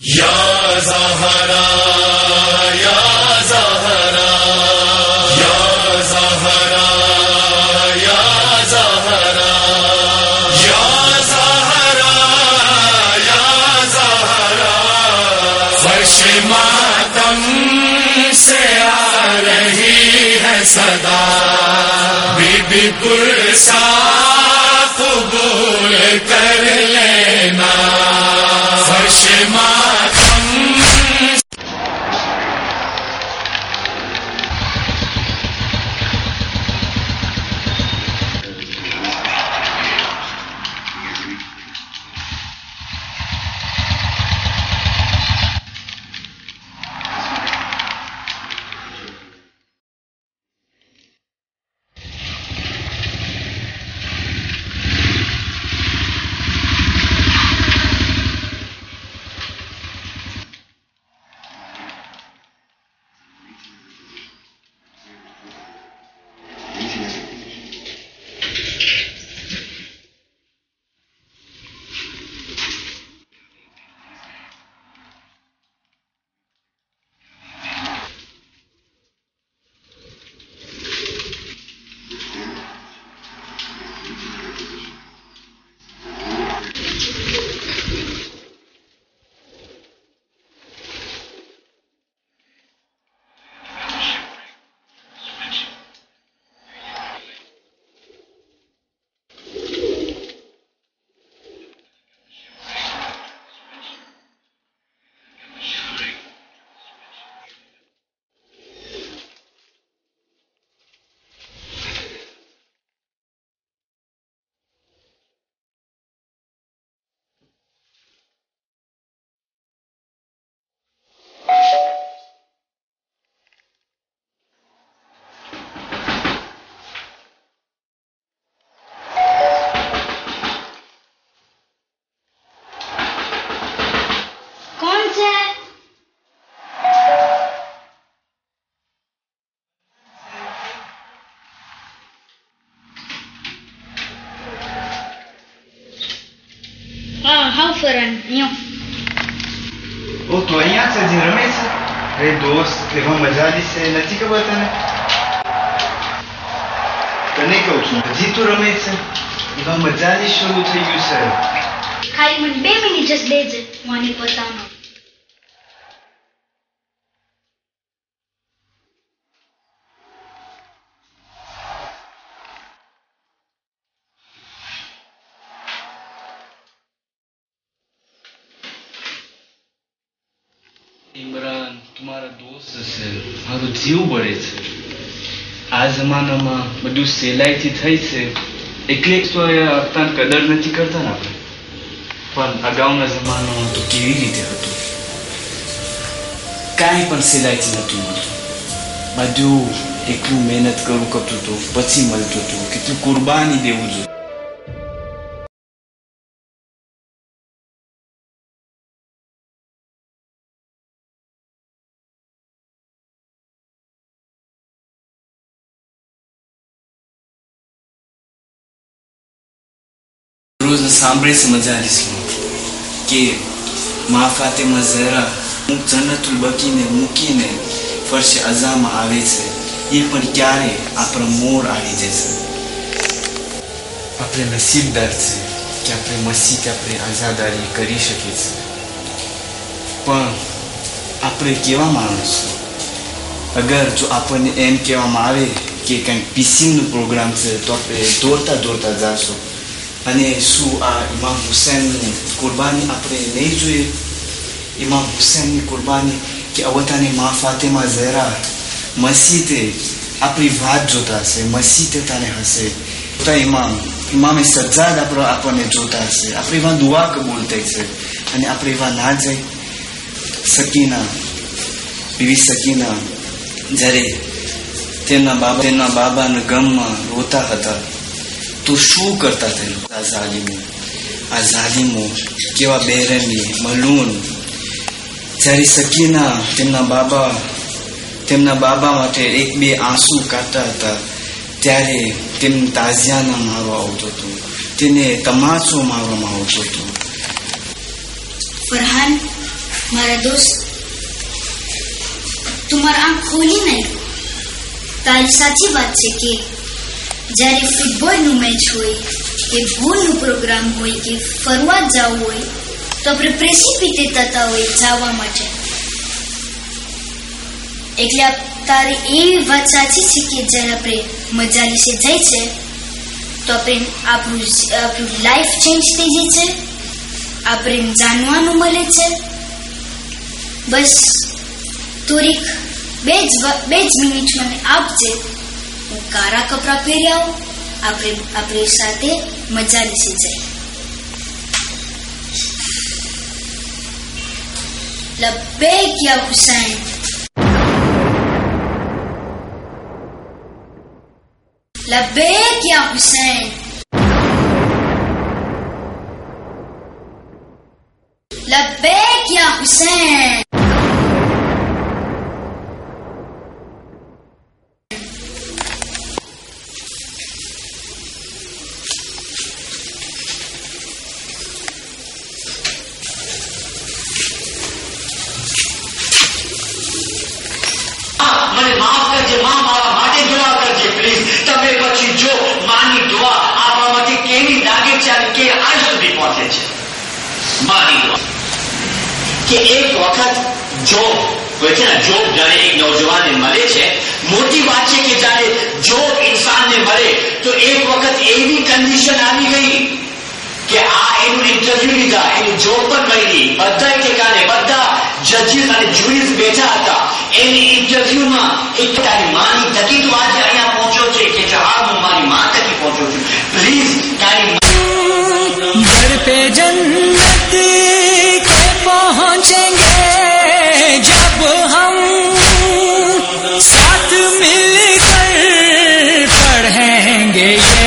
या ज़हरा या ज़हरा या ज़हरा या ज़हरा या ज़हरा या ज़हरा फर्श मातम से आ रही है सदा बीबी पुरसा कबूल कर लेना फर्श मातम। वो तो અહીંયા છે જે રમે છે એ દોસ્ત એમાં મજાલી છે નથી ખબર તને કહું છું હજી તો રમે છે એમાં મજાલી શરૂ થઈ ગયું છે ખાલી મને 2 મિનિટ જ દેજે મને પોતાનો इमरान तुम्हारा दोस्त છે મારો જીવ બળે છે આ જમાનામાં બધું સહેલાઈથી થઈ છે એટલે તો અત્યારે કદર નથી કરતા ને આપણે પણ અગાઉના જમાનામાં તો કેવી રીતે હતું કાંઈ પણ સહેલાઈથી નહોતું મળતું બધું એટલું મહેનત કરવું કરતું હતું પછી મળતું હતું કેટલું કુરબાની દેવું જોઈએ रोज सांभळे से मजालीस के माँ फातिमा ज़हरा जन्नतुल बकीने મૂકીને ફર્શ અઝામાં આવે છે એ પણ ક્યારે આપણા મોર આવી જશે આપણે નસીબદાર છે કે આપણે મસ્જિદ આપણે આઝાદારી કરી શકીએ છીએ પણ આપણે કેવા માણસ અગર જો આપણને એમ કહેવામાં આવે કે કંઈક પીસીંગનો પ્રોગ્રામ છે તો આપણે દોડતા દોડતા જાશું અને શું આ ઇમામ હુસૈનની કુરબાની આપણે નહીં જોઈએ ઇમામ હુસૈનની કુરબાની કે અવતાની મા ફાતિમા ઝહરા મસ્જિદે આપણી વાત જોતા હશે મસ્જિદે તાને હશે તો ઇમામે સજ્જાદ આપણને જોતા હશે આપણે એમાં દુઆ કબૂલ થઈ છે અને આપણે એવા ના જઈ બીવી સકીના જ્યારે તેમના બાબાના ગમમાં રોતા હતા तो शू करता थे आ जालिमो केवा बेरहमी मलून જ્યારે સકીના તેમના બાબા માટે એક બે આંસુ કાઢતા હતા ત્યારે તેમને તાઝિયાના મારવા આવતો હતો તેને તમાચો મારવામાં આવતો હતો ફરહાન મારા દોસ્ત, તું મારા આંખ ખોલી નહીં. તારી સાચી વાત છે કે જ્યારે ફૂટબોલનું મેચ હોય કે ભૂલનું પ્રોગ્રામ હોય કે ફરવા જવું હોય તો આપણે પ્રેસિપિટેટ થતા હોય જવા માટે. એટલે તારી એવી વાત સાચી છે કે જ્યારે આપણે મજા વિશે જાય છે તો આપણે આપણું લાઈફ ચેન્જ થઈ જાય છે, આપણે જાણવાનું મળે છે. બસ થોડીક બે જ મિનિટ મને આપજે, હું કાળા કપડાં પહેરી આવું, આપણે સાથે મજા વિશે જાય. લબ્બૈક યા હુસૈન, લબ્બૈક યા હુસૈન, લબ્બૈક યા હુસૈન. મને માફ કરજે માં, મારા માટે દુઆ કરજે પ્લીઝ. તમે પછી જો માની દુઆ આપવા માટે કેવી લાગે છે અને કે આજ સુધી પહોંચે છે. માની દુઆ કે એક વખત જોબ હોય છે ને, જોબ જ્યારે એક નૌજવાનને મળે છે, મોટી વાત છે કે જ્યારે જોબ ઇન્સાનને મળે તો એક વખત એવી કન્ડિશન આવી ગઈ કે આ એનું ઇન્ટરવ્યુ લીધા, એની જોબ પણ મળી, બધા ઠેકાને બધા જજીસ અને જ્યુરીઝ બેઠા હતા. એની ઇન્ટરવ્યુમાં એક તારી માની થકી તો આજે અહીંયા પહોંચ્યો છે કે હા હું મારી માં થકી પહોંચ્યો છું. પ્લીઝ તારી घर पे जन्नत के पहुंचेंगे जब हम साथ मिलकर पढ़ेंगे ये